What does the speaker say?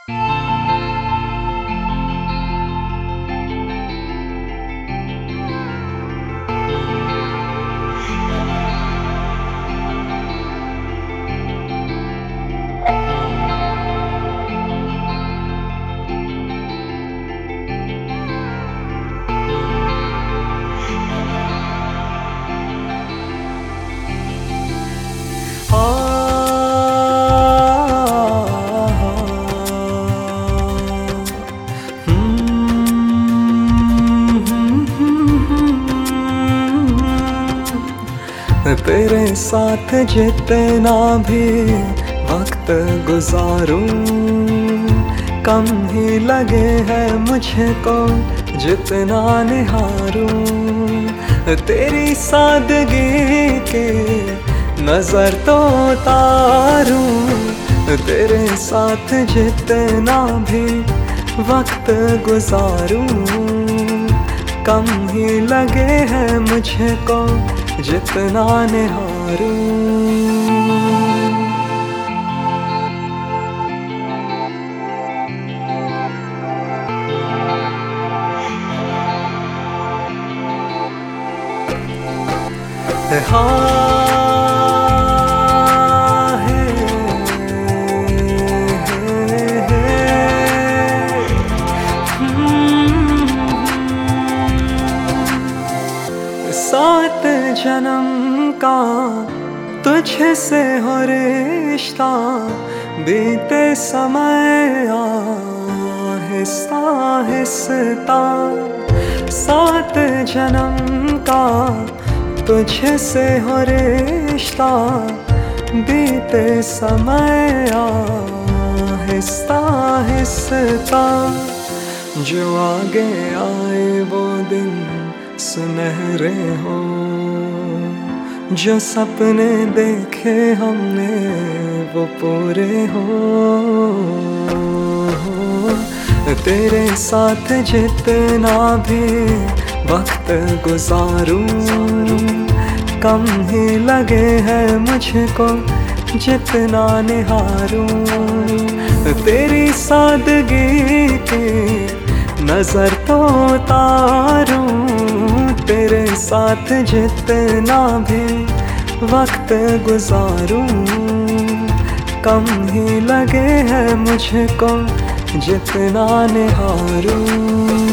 तेरे साथ जितना भी वक्त गुजारूं कम ही लगे है मुझको जितना निहारूं। तेरी सादगी के नजर तो उतारूं। तेरे साथ जितना भी वक्त गुजारूं कम ही लगे है मुझको जितना निहारूं। सात जन्म का तुझसे हो रिश्ता बीते समय आहिस्ता आहिस्ता। सात जन्म का तुझसे हो रिश्ता बीते समय आहिस्ता आहिस्ता। जो आगे आए वो दिन सुनहरे हो, जो सपने देखे हमने वो पूरे हो। तेरे साथ जितना भी वक्त गुजारूं कम ही लगे है मुझको जितना निहारूं। तेरी सादगी के नजर तो उतारूं। तेरे साथ जितना भी वक्त गुजारूं कम ही लगे है मुझको जितना निहारूं।